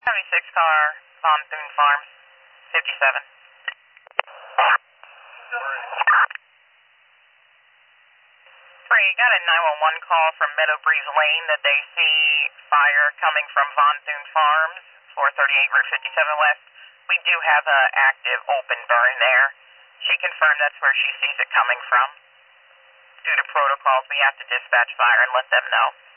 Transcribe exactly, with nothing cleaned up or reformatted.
seventy-six car, Von Thune Farms, fifty-seven. Three, got a nine one one call from Meadow Breeze Lane that they see fire coming from Von Thune Farms, four thirty-eight Route fifty-seven West. We do have an active open burn there. She confirmed that's where she sees it coming from. Due to protocols, we have to dispatch fire and let them know.